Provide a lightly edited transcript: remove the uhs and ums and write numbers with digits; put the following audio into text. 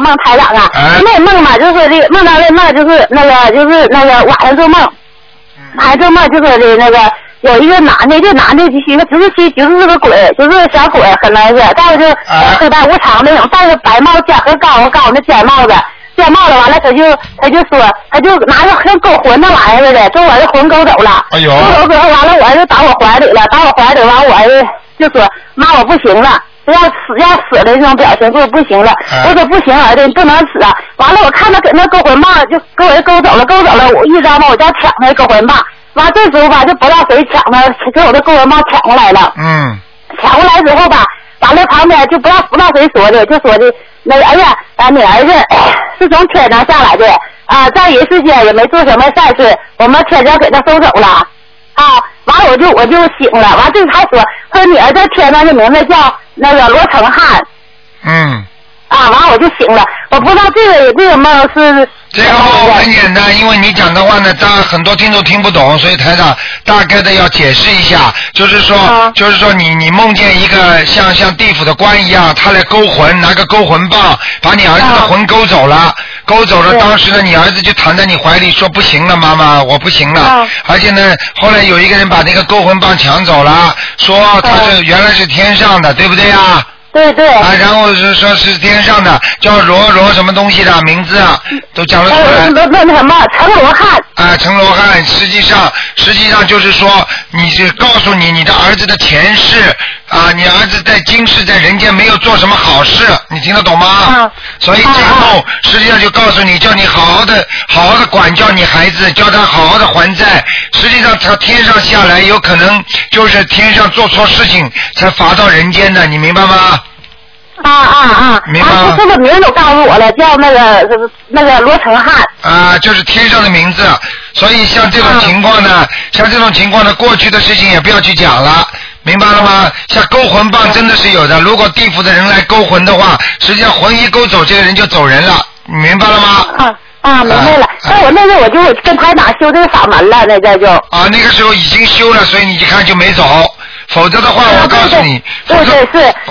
梦台长啊，那梦嘛就是这梦到那梦就是那个晚上做梦，晚上做梦就是的那个有一个男的，这男的就是个鬼，就是小鬼，可能是，再就黑白无常那种，戴着白帽尖和高那尖帽子。见帽子完了，他就说，他就拿着像勾魂那玩意儿似的，给我儿子魂勾走了。哎呦！勾走之后完了，我儿子打我怀里了，完我儿子就说：“妈，我不行了，要死的那种表情，说不行了。”我说：“不行，儿子，你不能死啊！”完了，我看他给那勾魂棒就给我勾走了，我一张吧，我就要抢那勾魂棒。完这时候吧，就不知道谁抢了，给我的勾魂棒抢过来了。抢过来之后吧，完了旁边就不知道谁说的，就说的。那个，哎呀，你儿子是从天上下来的啊，在人世间也没做什么善事，我们天上给他收走了啊。完了我就醒了，完这才说你儿子天上的名字叫那个罗成汉。完了我就醒了，我不知道这个梦是。 这个梦很简单，因为你讲的话呢，当然很多听众听不懂，所以台长大概的要解释一下，就是说你梦见一个像地府的官一样，他来勾魂，拿个勾魂棒把你儿子的魂勾走了，当时呢，你儿子就躺在你怀里说不行了，妈妈，我不行了，而且呢，后来有一个人把那个勾魂棒抢走了，说他是原来是天上的，对不对啊？ 对然后是说是天上的叫罗什么东西的名字都讲了出来。 那什么陈罗汉。 陈罗汉，实际上就是说，你是告诉你的儿子的前世你儿子在今世在人间没有做什么好事，你听得懂吗？所以这个梦实际上就告诉你，叫你好好的管教你孩子，叫他好好的还债。实际上他天上下来，有可能就是天上做错事情才罚到人间的，你明白吗？明白吗？ 这个名都告诉我了，叫那个罗成汉。 就是天上的名字。所以像这种情况呢，过去的事情也不要去讲了，明白了吗？像勾魂棒真的是有的，如果地府的人来勾魂的话，实际上魂一勾走，这个人就走人了，你明白了吗？ 明白了。那我就跟台长修这个法门了，那就。 那个时候已经修了，所以你一看就没走。否则的话，我告诉你， 对是。